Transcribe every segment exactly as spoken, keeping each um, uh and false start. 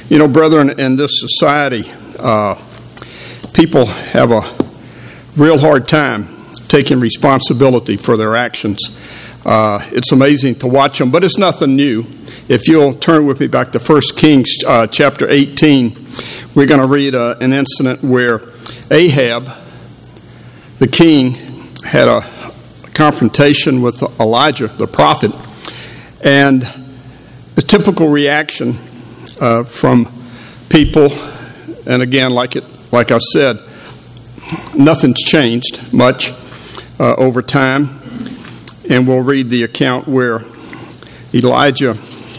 You know, brethren, in this society, uh, people have a real hard time taking responsibility for their actions. Uh, it's amazing to watch them, but it's nothing new. If you'll turn with me back to First Kings uh, chapter eighteen, we're going to read uh, an incident where Ahab, the king, had a confrontation with Elijah, the prophet, and the typical reaction uh, from people, and again, like it, like I said, nothing's changed much uh, over time, and we'll read the account where Elijah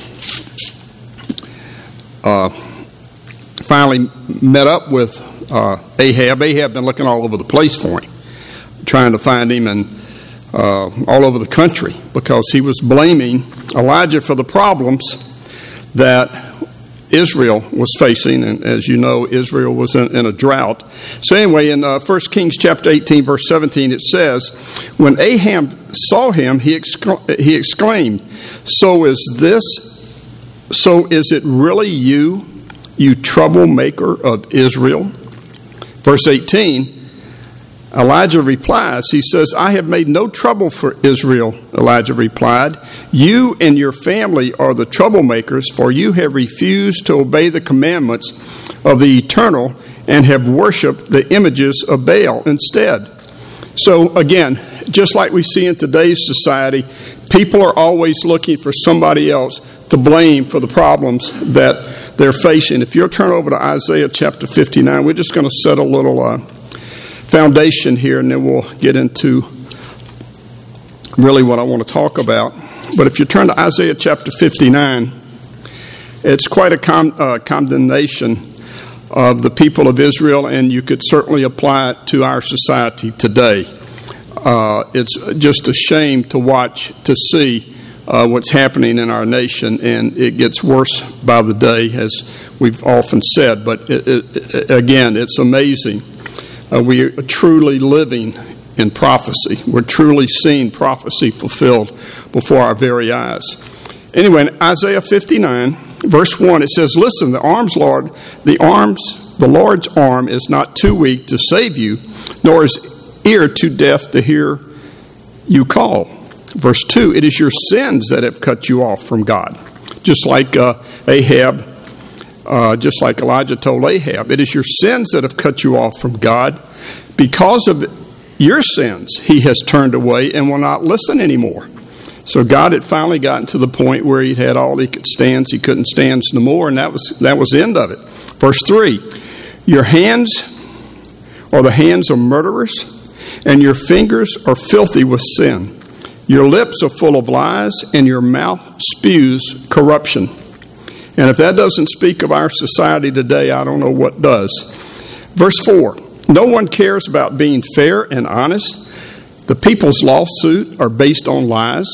uh, finally met up with uh, Ahab. Ahab had been looking all over the place for him, trying to find him, and uh, all over the country, because he was blaming Elijah for the problems that Israel was facing, and as you know, Israel was in, in a drought. So anyway, in uh, First Kings chapter eighteen, verse seventeen, it says, when Ahab saw him, he, excla- he exclaimed, "So is this, so is it really you, you troublemaker of Israel?" Verse eighteen, Elijah replies, he says, "I have made no trouble for Israel," Elijah replied. "You and your family are the troublemakers, for you have refused to obey the commandments of the Eternal and have worshipped the images of Baal instead." So again, just like we see in today's society, people are always looking for somebody else to blame for the problems that they're facing. If you'll turn over to Isaiah chapter fifty-nine, we're just going to set a little uh, foundation here, and then we'll get into really what I want to talk about. But if you turn to Isaiah chapter fifty-nine, it's quite a con- uh, condemnation of the people of Israel, and you could certainly apply it to our society today. Uh, it's just a shame to watch, to see uh, what's happening in our nation, and it gets worse by the day, as we've often said. But it, it, again, it's amazing. Uh, we are truly living in prophecy. We're truly seeing prophecy fulfilled before our very eyes. Anyway, in Isaiah fifty-nine, verse one, it says, "Listen, the arms, Lord, the arms, the Lord's arm is not too weak to save you, nor is ear too deaf to hear you call." Verse two, "It is your sins that have cut you off from God." Just like uh, Ahab. Uh, just like Elijah told Ahab, "It is your sins that have cut you off from God. Because of your sins, he has turned away and will not listen anymore." So God had finally gotten to the point where he had all he could stand. He couldn't stand no more, and that was that was the end of it. Verse three, "Your hands are the hands of murderers, and your fingers are filthy with sin. Your lips are full of lies, and your mouth spews corruption." And if that doesn't speak of our society today, I don't know what does. Verse four, "No one cares about being fair and honest. The people's lawsuits are based on lies.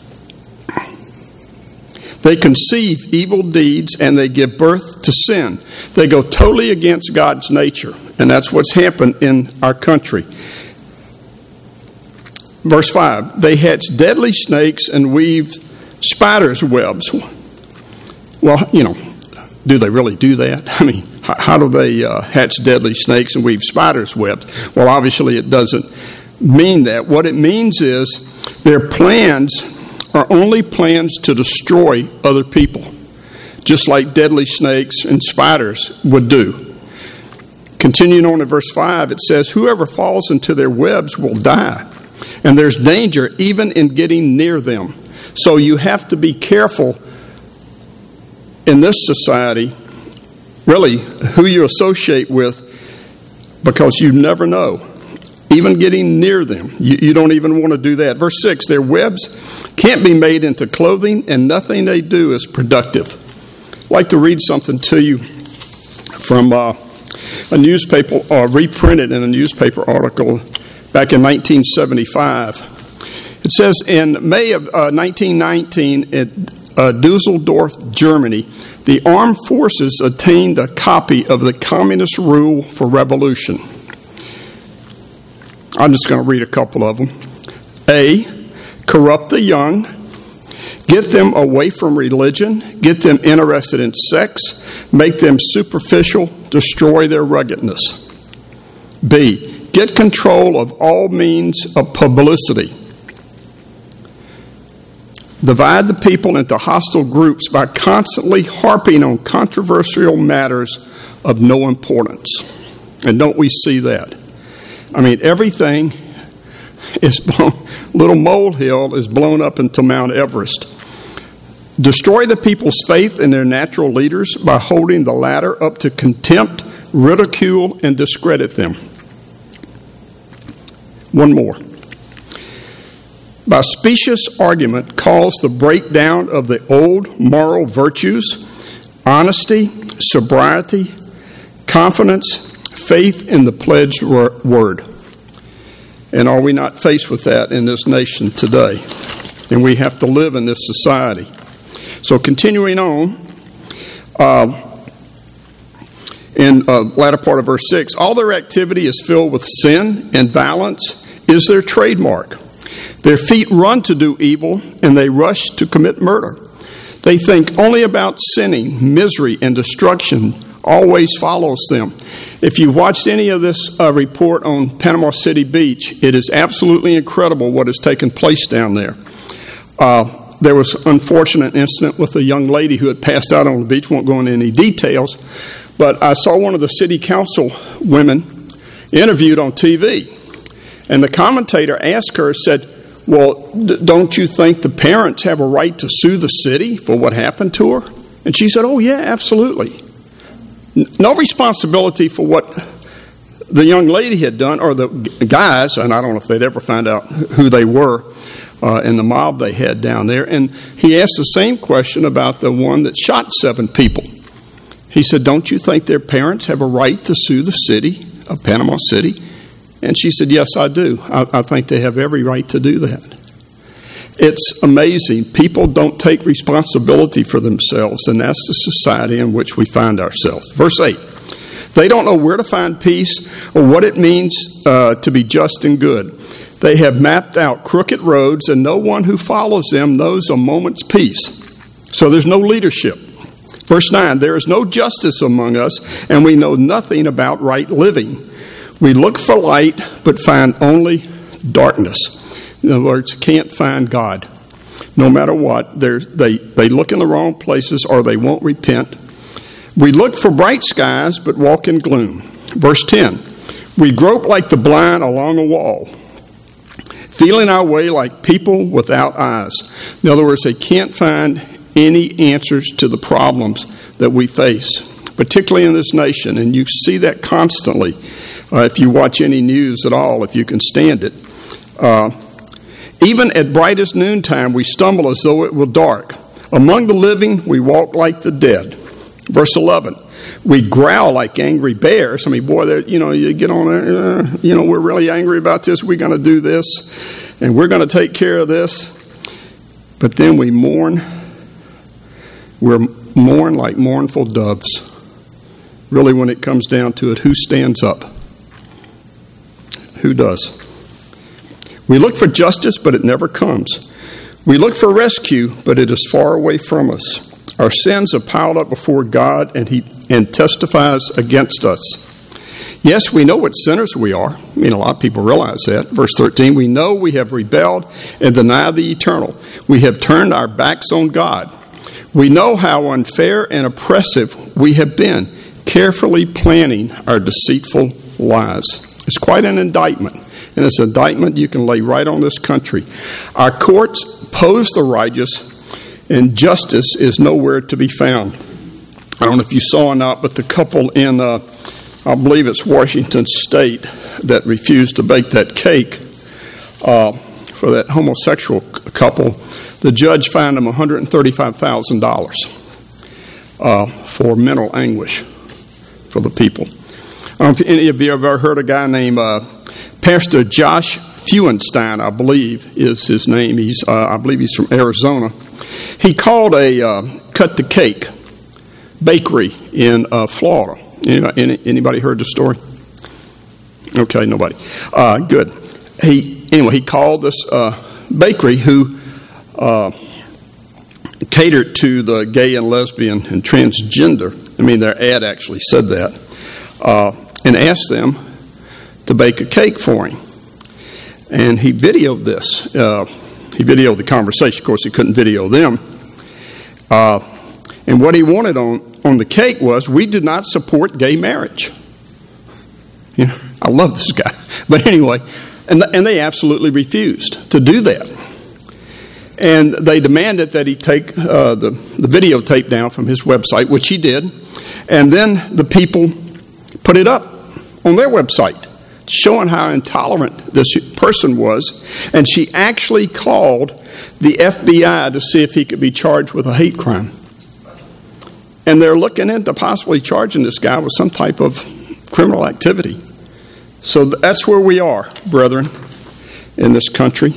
They conceive evil deeds and they give birth to sin." They go totally against God's nature, and that's what's happened in our country. Verse five, "They hatch deadly snakes and weave spiders' webs." Well, you know, do they really do that? I mean, how do they uh, hatch deadly snakes and weave spiders' webs? Well, obviously it doesn't mean that. What it means is their plans are only plans to destroy other people, just like deadly snakes and spiders would do. Continuing on in verse five, it says, "Whoever falls into their webs will die, and there's danger even in getting near them." So you have to be careful in this society, really, who you associate with, because you never know. Even getting near them, you, you don't even want to do that. Verse six, "Their webs can't be made into clothing, and nothing they do is productive." I'd like to read something to you from uh, a newspaper, uh, reprinted in a newspaper article back in nineteen seventy-five. It says, in May of uh, nineteen nineteen, it Uh, Dusseldorf, Germany, the armed forces obtained a copy of the Communist Rule for Revolution. I'm just going to read a couple of them. A, corrupt the young, Get them away from religion, get them interested in sex, make them superficial, destroy their ruggedness. B, get control of all means of publicity. Divide the people into hostile groups by constantly harping on controversial matters of no importance. And don't we see that? I mean, everything is blown, little molehill is blown up into Mount Everest. Destroy the people's faith in their natural leaders by holding the latter up to contempt, ridicule, and discredit them. One more. By specious argument, cause the breakdown of the old moral virtues, honesty, sobriety, confidence, faith in the pledged word. And are we not faced with that in this nation today? And we have to live in this society. So continuing on, uh, in uh, latter part of verse six, all their activity is filled with sin, and violence is their trademark. Their feet run to do evil, and they rush to commit murder. They think only about sinning, misery, and destruction always follows them. If you watched any of this uh, report on Panama City Beach, it is absolutely incredible what has taken place down there. Uh, there was an unfortunate incident with a young lady who had passed out on the beach. Won't go into any details, but I saw one of the city council women interviewed on T V, and the commentator asked her, said, well, d- don't you think the parents have a right to sue the city for what happened to her? And she said, oh, yeah, absolutely. No responsibility for what the young lady had done, or the guys, and I don't know if they'd ever find out who they were uh, in the mob they had down there. And he asked the same question about the one that shot seven people. He said, don't you think their parents have a right to sue the city of Panama City? And she said, yes, I do. I, I think they have every right to do that. It's amazing. People don't take responsibility for themselves, and that's the society in which we find ourselves. Verse eight, they don't know where to find peace or what it means uh, to be just and good. They have mapped out crooked roads, and no one who follows them knows a moment's peace. So there's no leadership. Verse nine, there is no justice among us, and we know nothing about right living. We look for light, but find only darkness. In other words, can't find God. No matter what, they they look in the wrong places, or they won't repent. We look for bright skies, but walk in gloom. Verse ten, we grope like the blind along a wall, feeling our way like people without eyes. In other words, they can't find any answers to the problems that we face, particularly in this nation. And you see that constantly uh, if you watch any news at all, if you can stand it. Uh, Even at brightest noontime, we stumble as though it were dark. Among the living, we walk like the dead. Verse eleven, we growl like angry bears. I mean, boy, you know, you get on there, uh, you know, we're really angry about this. We're going to do this, and we're going to take care of this. But then we mourn. We're mourn like mournful doves. Really, when it comes down to it, who stands up? Who does? We look for justice, but it never comes. We look for rescue, but it is far away from us. Our sins are piled up before God, and He and testifies against us. Yes, we know what sinners we are. I mean, a lot of people realize that. Verse thirteen, we know we have rebelled and denied the eternal. We have turned our backs on God. We know how unfair and oppressive we have been, carefully planning our deceitful lies. It's quite an indictment. And it's an indictment you can lay right on this country. Our courts oppose the righteous, and justice is nowhere to be found. I don't know if you saw or not, but the couple in, uh, I believe it's Washington State, that refused to bake that cake uh, for that homosexual couple, the judge fined them one hundred thirty-five thousand dollars uh, for mental anguish for the people. I don't know if any of you have ever heard a guy named uh, Pastor Josh Feuenstein, I believe is his name. He's, uh, I believe he's from Arizona. He called a uh, cut the cake bakery in uh, Florida. Anybody, anybody heard the story? Okay, nobody. Uh, good. He anyway. He called this uh, bakery who uh, catered to the gay and lesbian and transgender. I mean, their ad actually said that. Uh, and asked them to bake a cake for him. And he videoed this. Uh, he videoed the conversation. Of course, he couldn't video them. Uh, and what he wanted on, on the cake was, we do not support gay marriage. You know, I love this guy. But anyway, and, the, and they absolutely refused to do that. And they demanded that he take uh, the, the videotape down from his website, which he did. And then the people put it up on their website, showing how intolerant this person was. And she actually called the F B I to see if he could be charged with a hate crime. And they're looking into possibly charging this guy with some type of criminal activity. So that's where we are, brethren, in this country.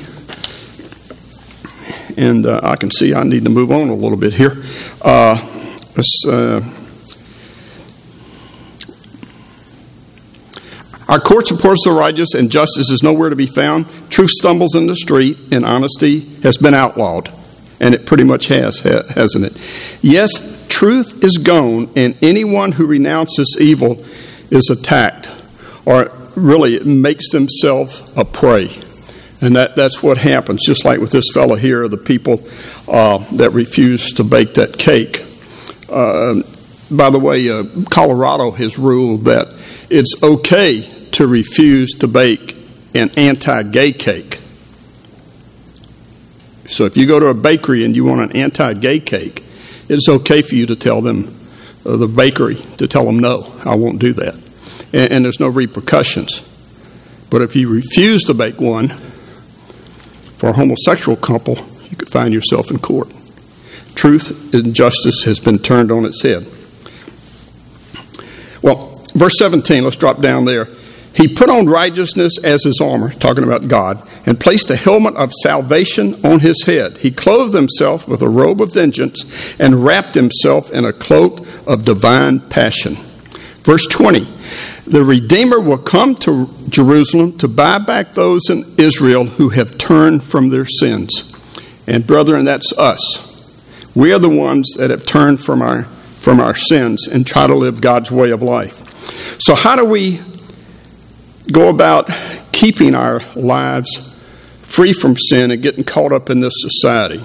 And uh, I can see I need to move on a little bit here. Uh, let's... Uh, Our court supports the righteous, and justice is nowhere to be found. Truth stumbles in the street, and honesty has been outlawed. And it pretty much has, hasn't it? Yes, truth is gone, and anyone who renounces evil is attacked, or really it makes themselves a prey. And that, that's what happens, just like with this fellow here, the people uh, that refuse to bake that cake. Uh, by the way, uh, Colorado has ruled that it's okay to refuse to bake an anti-gay cake. So if you go to a bakery and you want an anti-gay cake, it's okay for you to tell them, uh, the bakery, to tell them, no, I won't do that. And, and there's no repercussions. But if you refuse to bake one for a homosexual couple, you could find yourself in court. Truth and justice has been turned on its head. Well, verse seventeen, let's drop down there. He put on righteousness as his armor, talking about God, and placed a helmet of salvation on his head. He clothed himself with a robe of vengeance and wrapped himself in a cloak of divine passion. Verse twenty, the Redeemer will come to Jerusalem to buy back those in Israel who have turned from their sins. And brethren, that's us. We are the ones that have turned from our from our sins and try to live God's way of life. So how do we go about keeping our lives free from sin and getting caught up in this society?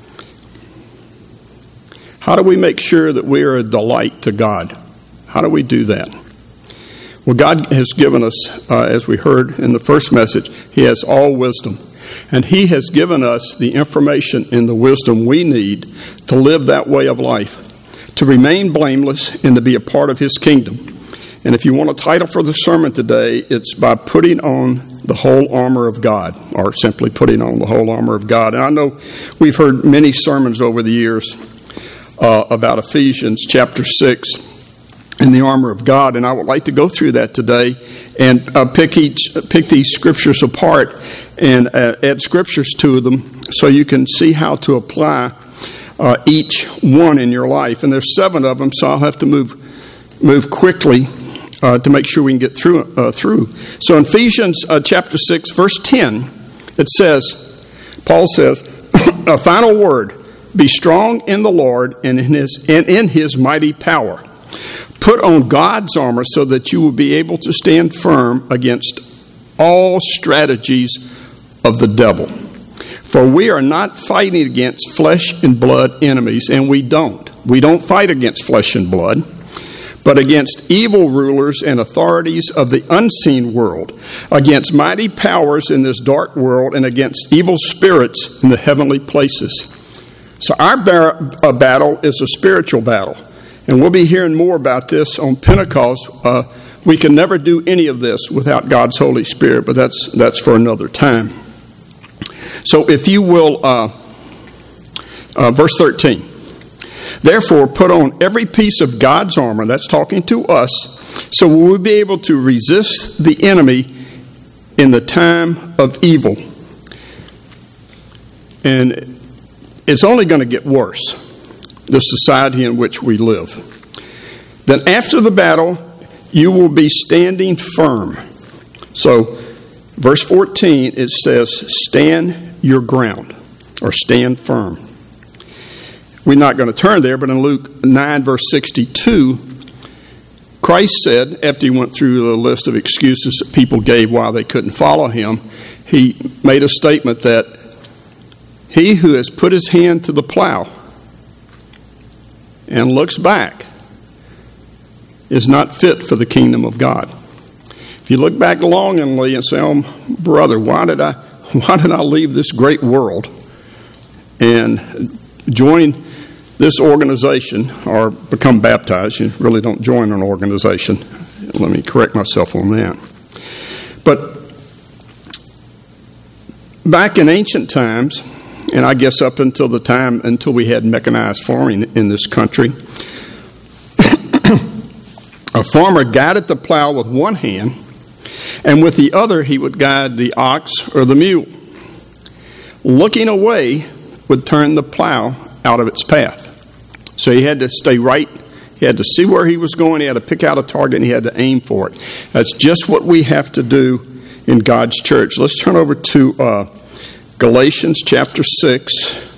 How do we make sure that we are a delight to God? How do we do that? Well, God has given us, uh, as we heard in the first message, He has all wisdom. And He has given us the information and the wisdom we need to live that way of life, to remain blameless and to be a part of His kingdom. And if you want a title for the sermon today, it's by putting on the whole armor of God, or simply putting on the whole armor of God. And I know we've heard many sermons over the years uh, about Ephesians chapter six and the armor of God, and I would like to go through that today and uh, pick each pick these scriptures apart and uh, add scriptures to them so you can see how to apply uh, each one in your life. And there's seven of them, so I'll have to move move quickly Uh, to make sure we can get through. Uh, through. So in Ephesians uh, chapter six, verse ten, it says, Paul says, a final word, be strong in the Lord and in his, and in his mighty power. Put on God's armor so that you will be able to stand firm against all strategies of the devil. For we are not fighting against flesh and blood enemies, and we don't. We don't fight against flesh and blood, but against evil rulers and authorities of the unseen world, against mighty powers in this dark world, and against evil spirits in the heavenly places. So our bar- uh, battle is a spiritual battle, and we'll be hearing more about this on Pentecost. Uh, we can never do any of this without God's Holy Spirit, but that's that's for another time. So if you will, uh, uh, verse thirteen. Therefore, put on every piece of God's armor, that's talking to us, so we will be able to resist the enemy in the time of evil. And it's only going to get worse, the society in which we live. Then after the battle, you will be standing firm. So, verse fourteen, it says, stand your ground, or stand firm. we're not going to turn there, but in Luke nine, verse sixty-two, Christ said, after he went through the list of excuses that people gave why they couldn't follow him, he made a statement that he who has put his hand to the plow and looks back is not fit for the kingdom of God. If you look back longingly and say, oh, brother, why did I, why did I leave this great world and join this organization or become baptized? You really don't join an organization. Let me correct myself on that. But back in ancient times, and I guess up until the time until we had mechanized farming in this country, a farmer guided the plow with one hand, and with the other he would guide the ox or the mule. Looking away would turn the plow out of its path. So he had to stay right. He had to see where he was going. He had to pick out a target, and he had to aim for it. That's just what we have to do in God's church. Let's turn over to uh, Galatians chapter six.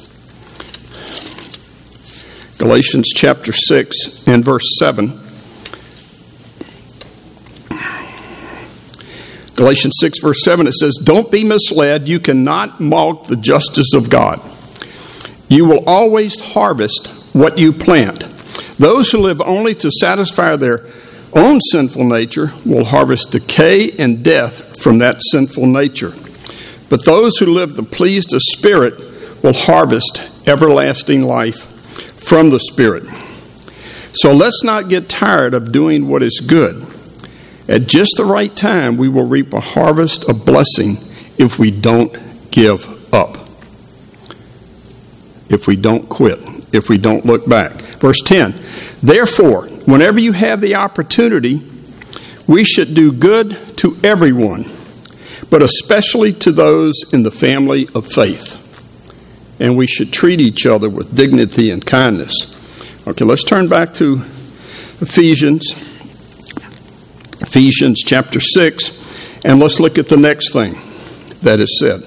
Galatians chapter six and verse seven. Galatians six, verse seven, it says, don't be misled. You cannot mock the justice of God. You will always harvest what you plant. Those who live only to satisfy their own sinful nature will harvest decay and death from that sinful nature. But those who live to please the Spirit will harvest everlasting life from the Spirit. So let's not get tired of doing what is good. At just the right time, we will reap a harvest of blessing if we don't give up. If we don't quit. If we don't look back. Verse ten, therefore, whenever you have the opportunity, we should do good to everyone, but especially to those in the family of faith. And we should treat each other with dignity and kindness. Okay, let's turn back to Ephesians. Ephesians chapter six, and let's look at the next thing that is said.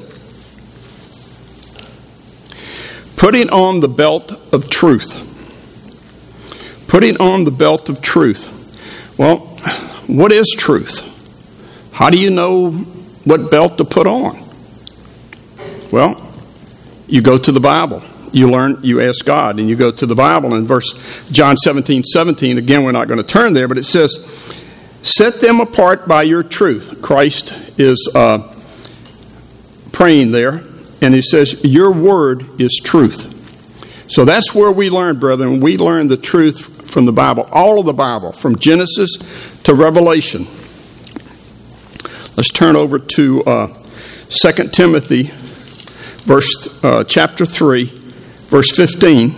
Putting on the belt of truth. Putting on the belt of truth. Well, what is truth? How do you know what belt to put on? Well, you go to the Bible. You learn, you ask God, and you go to the Bible. In verse John seventeen, seventeen, again, we're not going to turn there, but it says, set them apart by your truth. Christ is uh, praying there, and he says, your word is truth. So that's where we learn, brethren. We learn the truth from the Bible, all of the Bible, from Genesis to Revelation. Let's turn over to uh, Second Timothy, verse uh, chapter three, verse fifteen.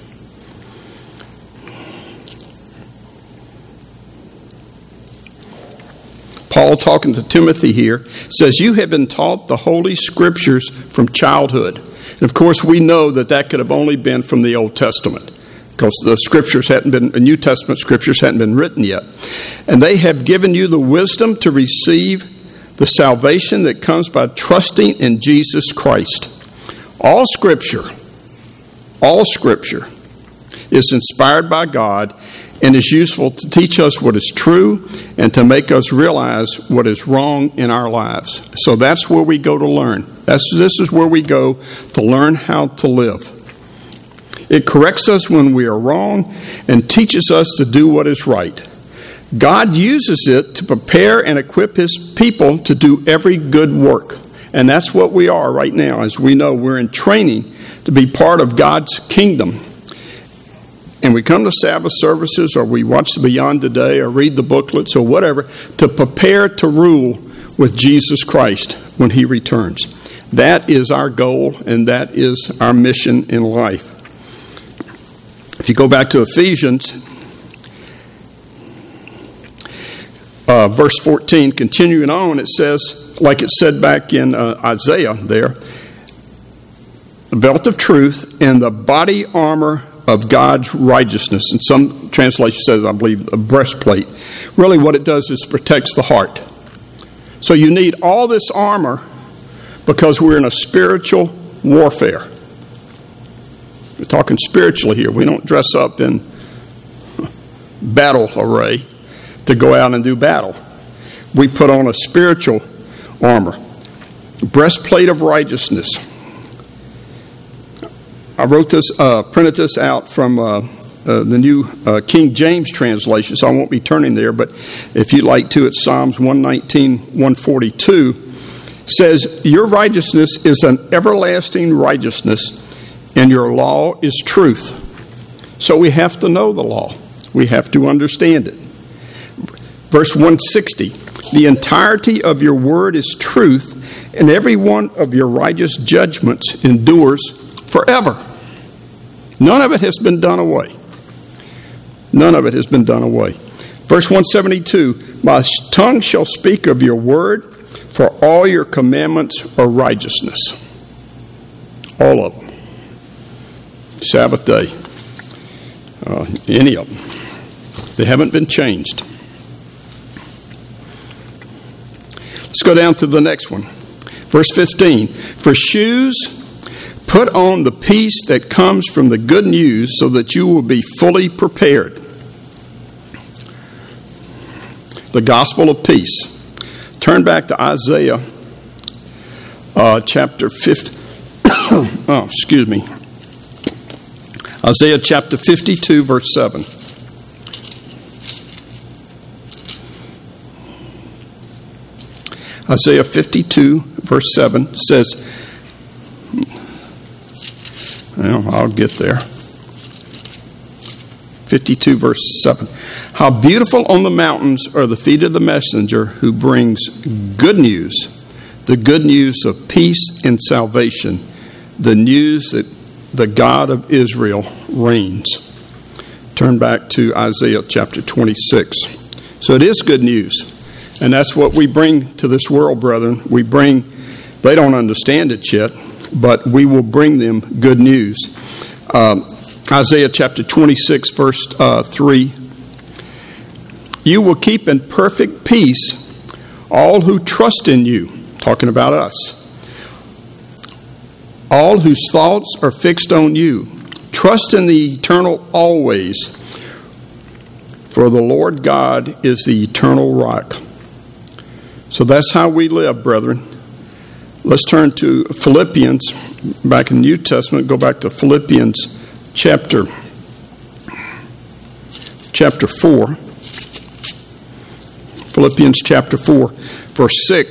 Paul, talking to Timothy here, says, you have been taught the Holy Scriptures from childhood. And of course, we know that that could have only been from the Old Testament, because the Scriptures hadn't been, the New Testament Scriptures hadn't been written yet. And they have given you the wisdom to receive the salvation that comes by trusting in Jesus Christ. All Scripture, all Scripture is inspired by God and is useful to teach us what is true and to make us realize what is wrong in our lives. So that's where we go to learn. That's, this is where we go to learn how to live. It corrects us when we are wrong and teaches us to do what is right. God uses it to prepare and equip His people to do every good work. And that's what we are right now. As we know, we're in training to be part of God's kingdom. And we come to Sabbath services, or we watch the Beyond Today, or read the booklets, or whatever, to prepare to rule with Jesus Christ when He returns. That is our goal, and that is our mission in life. If you go back to Ephesians, uh, verse fourteen, continuing on, it says, like it said back in uh, Isaiah there, the belt of truth and the body armor of God's righteousness. And some translation says, I believe, a breastplate. Really what it does is protects the heart. So you need all this armor because we're in a spiritual warfare. We're talking spiritually here. We don't dress up in battle array to go out and do battle. We put on a spiritual armor. Breastplate of righteousness. I wrote this, uh, printed this out from uh, uh, the new uh, King James translation, so I won't be turning there, but if you'd like to, it's Psalms one nineteen, one forty-two. Says, your righteousness is an everlasting righteousness, and your law is truth. So we have to know the law. We have to understand it. Verse one sixty, the entirety of your word is truth, and every one of your righteous judgments endures forever. None of it has been done away. None of it has been done away. Verse one seventy-two, my tongue shall speak of your word, for all your commandments are righteousness. All of them. Sabbath day. Uh, any of them. They haven't been changed. Let's go down to the next one. Verse fifteen. For shoes, put on the peace that comes from the good news so that you will be fully prepared. The gospel of peace. Turn back to Isaiah uh, chapter fifty. oh, excuse me. Isaiah chapter fifty-two, verse seven. Isaiah fifty-two, verse seven says, well, I'll get there. fifty-two, verse seven. How beautiful on the mountains are the feet of the messenger who brings good news, the good news of peace and salvation, the news that the God of Israel reigns. Turn back to Isaiah chapter twenty-six. So it is good news. And that's what we bring to this world, brethren. We bring, they don't understand it yet, but we will bring them good news. Um, Isaiah chapter twenty-six, verse uh, three. You will keep in perfect peace all who trust in you. Talking about us. All whose thoughts are fixed on you. Trust in the eternal always. For the Lord God is the eternal rock. So that's how we live, brethren. Let's turn to Philippians, back in the New Testament. Go back to Philippians chapter, chapter four. Philippians chapter four, verse six.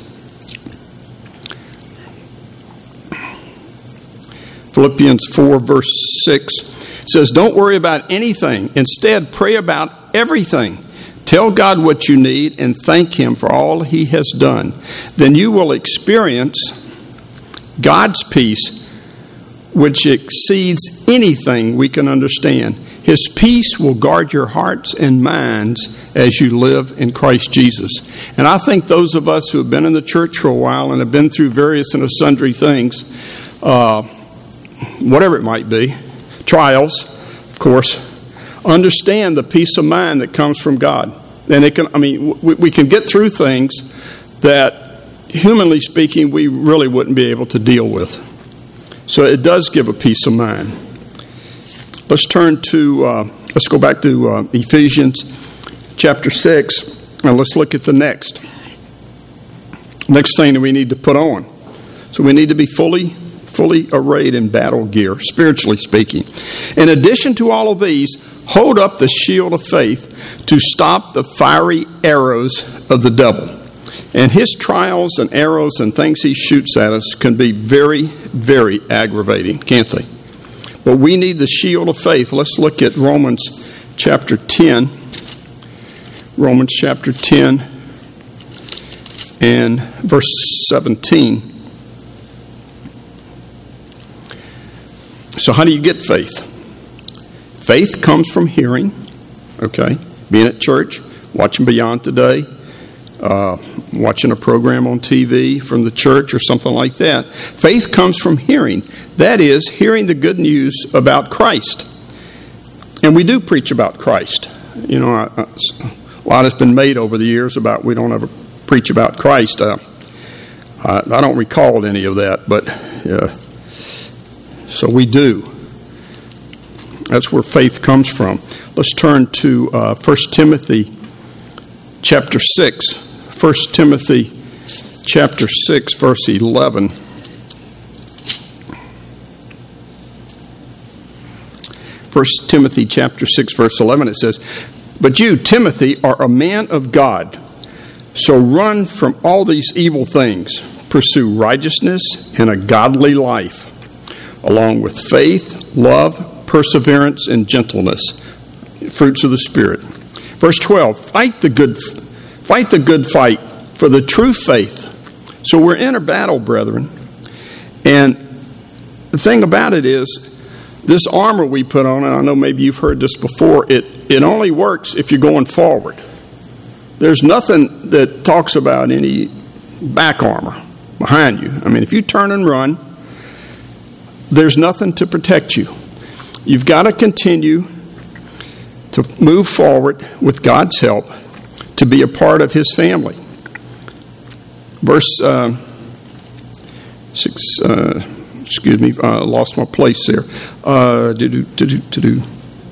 Philippians four, verse six says, don't worry about anything. Instead, pray about everything. Tell God what you need and thank Him for all He has done. Then you will experience God's peace, which exceeds anything we can understand. His peace will guard your hearts and minds as you live in Christ Jesus. And I think those of us who have been in the church for a while and have been through various and sundry things, uh, whatever it might be, trials, of course, understand the peace of mind that comes from God. And it can, I mean, we, we can get through things that, humanly speaking, we really wouldn't be able to deal with. So it does give a peace of mind. Let's turn to, uh, let's go back to uh, Ephesians chapter six, and let's look at the next. Next thing that we need to put on. So we need to be fully fully arrayed in battle gear, spiritually speaking. In addition to all of these, hold up the shield of faith to stop the fiery arrows of the devil. And his trials and arrows and things he shoots at us can be very, very aggravating, can't they? But we need the shield of faith. Let's look at Romans chapter ten. Romans chapter ten and verse seventeen. So how do you get faith? Faith comes from hearing, okay? Being at church, watching Beyond Today, uh, watching a program on T V from the church or something like that. Faith comes from hearing. That is, hearing the good news about Christ. And we do preach about Christ. You know, I, I, a lot has been made over the years about we don't ever preach about Christ. Uh, I, I don't recall any of that, but... Uh, So we do. That's where faith comes from. Let's turn to uh, First Timothy chapter six. First Timothy chapter six, verse eleven. First Timothy chapter six, verse eleven, it says, "But you, Timothy, are a man of God, so run from all these evil things. Pursue righteousness and a godly life, along with faith, love, perseverance, and gentleness, fruits of the Spirit." Verse twelve, fight the good, fight the good fight for the true faith. So we're in a battle, brethren. And the thing about it is, this armor we put on, and I know maybe you've heard this before, it, it only works if you're going forward. There's nothing that talks about any back armor behind you. I mean, if you turn and run, there's nothing to protect you. You've got to continue to move forward with God's help to be a part of His family. Verse uh, six, uh, excuse me, I uh, lost my place there. Uh, to do, to do, to do.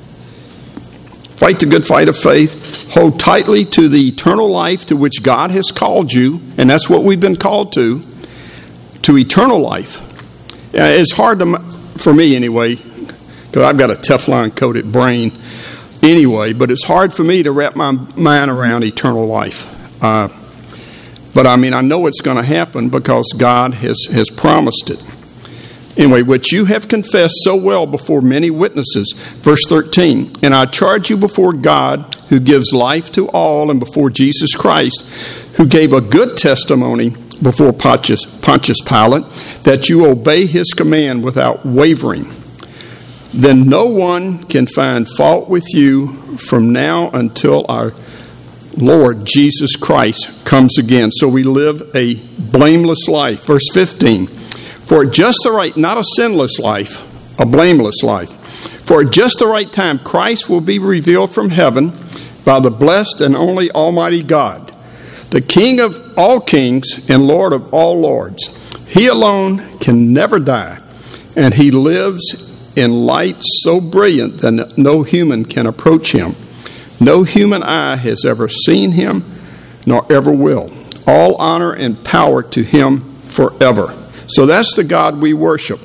Fight the good fight of faith. Hold tightly to the eternal life to which God has called you, and that's what we've been called to, to eternal life. Uh, it's hard to, for me anyway, because I've got a Teflon-coated brain anyway, but it's hard for me to wrap my mind around eternal life. Uh, but I mean, I know it's going to happen because God has, has promised it. Anyway, which you have confessed so well before many witnesses. Verse thirteen, "And I charge you before God, who gives life to all, and before Jesus Christ, who gave a good testimony before Pontius, Pontius Pilate, that you obey his command without wavering. Then no one can find fault with you from now until our Lord Jesus Christ comes again." So we live a blameless life. Verse fifteen, "For at just the right," not a sinless life, a blameless life. "For at just the right time, Christ will be revealed from heaven by the blessed and only Almighty God, the King of all kings and Lord of all lords. He alone can never die, and He lives in light so brilliant that no human can approach Him. No human eye has ever seen Him, nor ever will. All honor and power to Him forever." So that's the God we worship.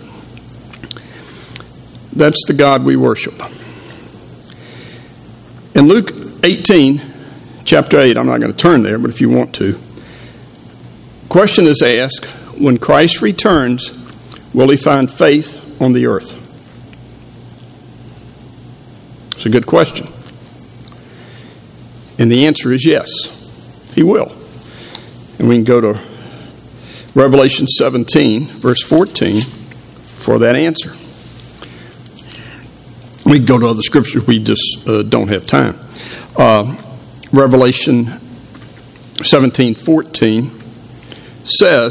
That's the God we worship. In Luke eighteen, chapter eight, I'm not going to turn there, but if you want to, question is asked, when Christ returns, will He find faith on the earth? It's a good question. And the answer is yes, He will. And we can go to Revelation seventeen, verse fourteen, for that answer. We can go to other scriptures, we just uh, don't have time. Uh, Revelation seventeen, fourteen says,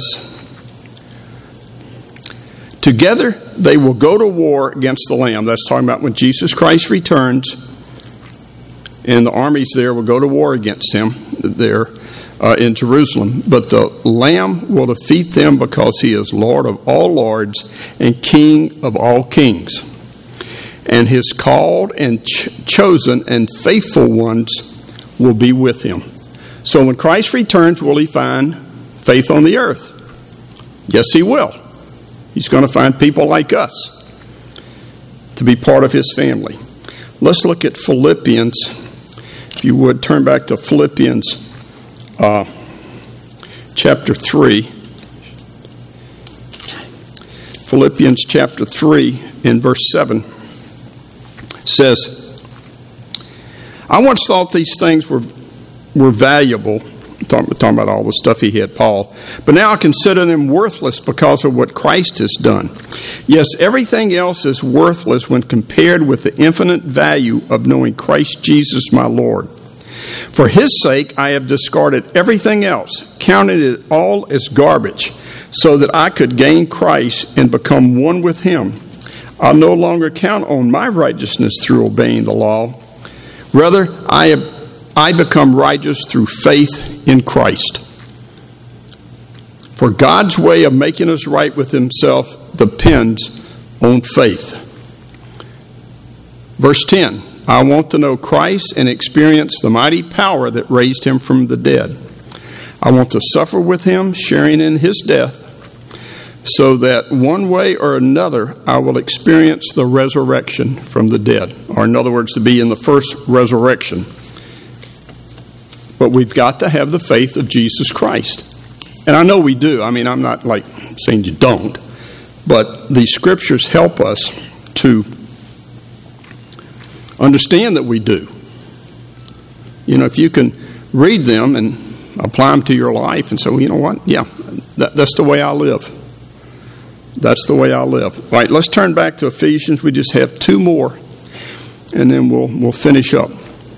"Together they will go to war against the Lamb." That's talking about when Jesus Christ returns, and the armies there will go to war against Him there. Uh, in Jerusalem. "But the Lamb will defeat them, because He is Lord of all lords and King of all kings. And His called and ch- chosen and faithful ones will be with Him." So when Christ returns, will He find faith on the earth? Yes, He will. He's going to find people like us to be part of His family. Let's look at Philippians. If you would, turn back to Philippians Uh, chapter three. Philippians chapter three in verse seven says, "I once thought these things were were valuable," talking, talking about all the stuff he had, Paul, "but now I consider them worthless because of what Christ has done. Yes, everything else is worthless when compared with the infinite value of knowing Christ Jesus my Lord. For His sake I have discarded everything else, counted it all as garbage, so that I could gain Christ and become one with Him. I no longer count on my righteousness through obeying the law. Rather, I have, I become righteous through faith in Christ. For God's way of making us right with Himself depends on faith." Verse ten, I want to know Christ and experience the mighty power that raised him from the dead. I want to suffer with him, sharing in his death, so that one way or another I will experience the resurrection from the dead. Or in other words, to be in the first resurrection. But we've got to have the faith of Jesus Christ. And I know we do. I mean, I'm not like saying you don't. But the scriptures help us to understand that we do. You know, if you can read them and apply them to your life and say, well, you know what? Yeah, that, that's the way I live. That's the way I live. All right, let's turn back to Ephesians. We just have two more, and then we'll we'll finish up.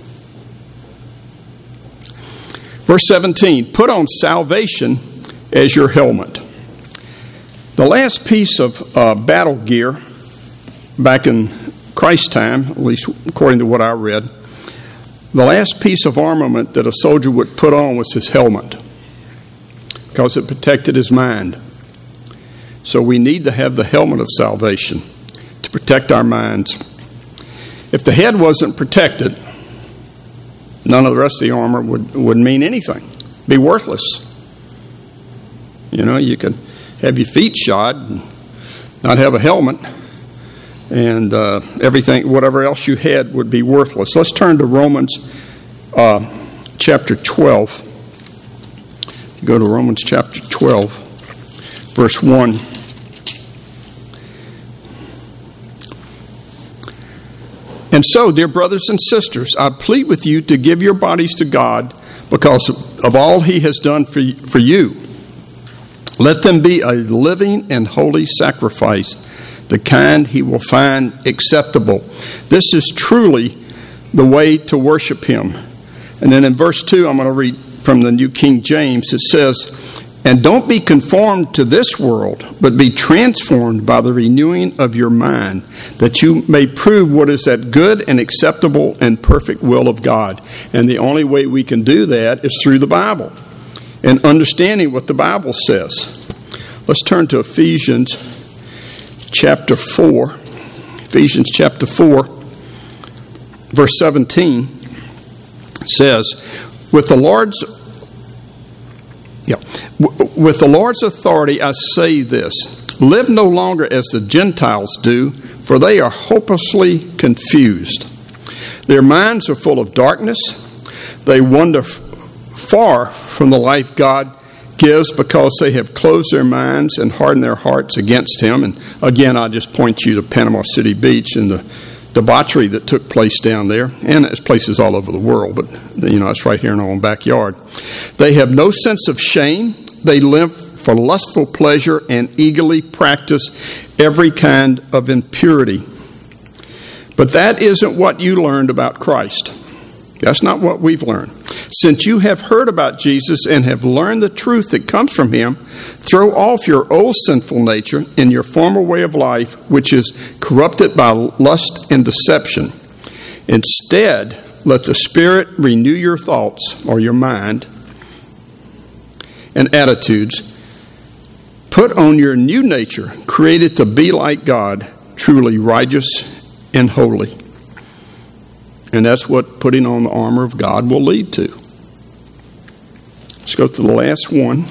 Verse seventeen, put on salvation as your helmet. The last piece of uh, battle gear back in Christ's time, at least according to what I read, the last piece of armament that a soldier would put on was his helmet, because it protected his mind. So we need to have the helmet of salvation to protect our minds. If the head wasn't protected, none of the rest of the armor would, would mean anything, be worthless. You know, you could have your feet shod and not have a helmet, and uh, everything, whatever else you had, would be worthless. Let's turn to Romans uh, chapter twelve. Go to Romans chapter twelve, verse one. And so, dear brothers and sisters, I plead with you to give your bodies to God because of all he has done for for you. Let them be a living and holy sacrifice, the kind he will find acceptable. This is truly the way to worship him. And then in verse two, I'm going to read from the New King James. It says, and don't be conformed to this world, but be transformed by the renewing of your mind, that you may prove what is that good and acceptable and perfect will of God. And the only way we can do that is through the Bible and understanding what the Bible says. Let's turn to Ephesians chapter four. Ephesians chapter four, verse seventeen says, with the Lord's Yeah. With the Lord's authority, I say this. Live no longer as the Gentiles do, for they are hopelessly confused. Their minds are full of darkness. They wander far from the life God gives because they have closed their minds and hardened their hearts against him. And again, I just point you to Panama City Beach and the debauchery that took place down there, and there's places all over the world, but you know, it's right here in our own backyard. They have no sense of shame. They live for lustful pleasure and eagerly practice every kind of impurity. But that isn't what you learned about Christ. That's not what we've learned. Since you have heard about Jesus and have learned the truth that comes from him, throw off your old sinful nature and your former way of life, which is corrupted by lust and deception. Instead, let the Spirit renew your thoughts or your mind and attitudes. Put on your new nature, created to be like God, truly righteous and holy. And that's what putting on the armor of God will lead to. Let's go to the last one.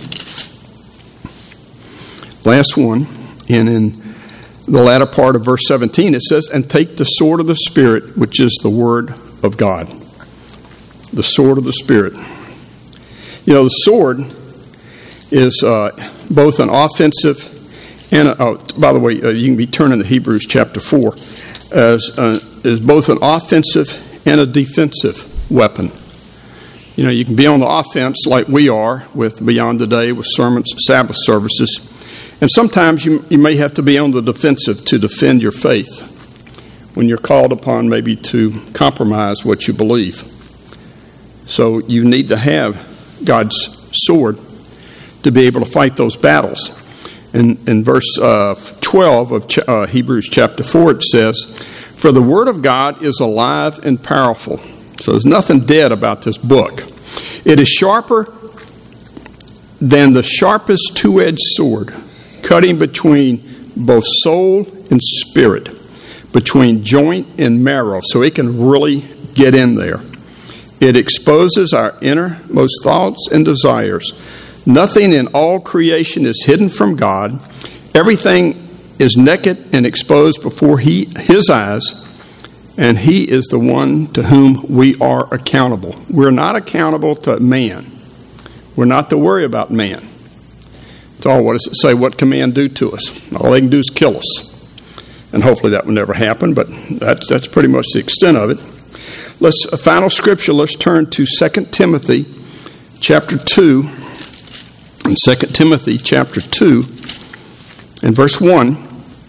Last one. And in the latter part of verse seventeen, it says, and take the sword of the Spirit, which is the word of God. The sword of the Spirit. You know, the sword is uh, both an offensive and, a, oh, by the way, uh, you can be turning to Hebrews chapter four, as uh, is both an offensive and a defensive weapon. You know, you can be on the offense like we are with Beyond the Day, with sermons, Sabbath services. And sometimes you, you may have to be on the defensive to defend your faith when you're called upon maybe to compromise what you believe. So you need to have God's sword to be able to fight those battles. In, in verse uh, twelve of ch- uh, Hebrews chapter four, it says, for the word of God is alive and powerful. So there's nothing dead about this book. It is sharper than the sharpest two-edged sword, cutting between both soul and spirit, between joint and marrow, so it can really get in there. It exposes our innermost thoughts and desires. Nothing in all creation is hidden from God. Everything is naked and exposed before he, His eyes, and He is the one to whom we are accountable. We're not accountable to man. We're not to worry about man. It's all, what does it say? What can man do to us? All they can do is kill us. And hopefully that will never happen, but that's that's pretty much the extent of it. Let's a final scripture. Let's turn to Second Timothy chapter two. In Second Timothy chapter two and verse one.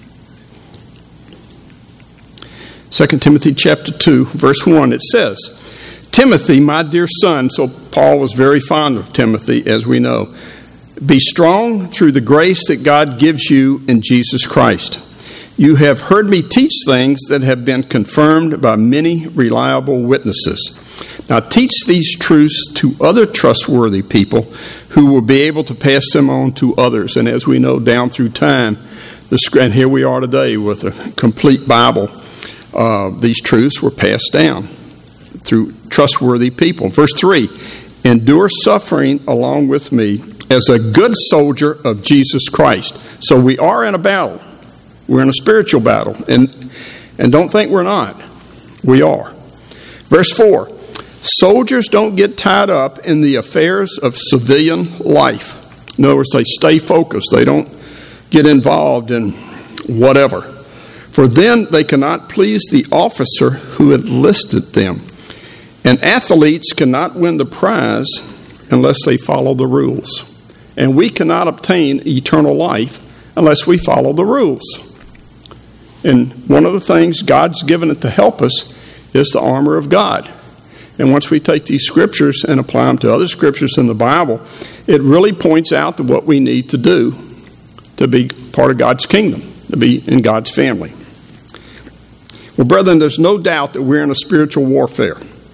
Second Timothy chapter two, verse one, it says, Timothy, my dear son, so Paul was very fond of Timothy, as we know, be strong through the grace that God gives you in Jesus Christ. You have heard me teach things that have been confirmed by many reliable witnesses. Now teach these truths to other trustworthy people who will be able to pass them on to others. And as we know, down through time, and here we are today with a complete Bible, uh, these truths were passed down through trustworthy people. Verse three, endure suffering along with me as a good soldier of Jesus Christ. So we are in a battle. We're in a spiritual battle. And, and don't think we're not. We are. Verse four, soldiers don't get tied up in the affairs of civilian life. In other words, they stay focused. They don't get involved in whatever. For then they cannot please the officer who enlisted them. And athletes cannot win the prize unless they follow the rules. And we cannot obtain eternal life unless we follow the rules. And one of the things God's given it to help us is the armor of God. And once we take these scriptures and apply them to other scriptures in the Bible, it really points out to what we need to do to be part of God's kingdom, to be in God's family. Well, brethren, there's no doubt that we're in a spiritual warfare.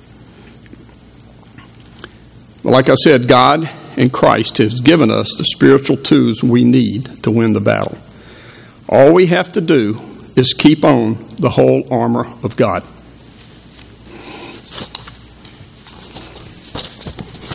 But like I said, God and Christ has given us the spiritual tools we need to win the battle. All we have to do is keep on the whole armor of God.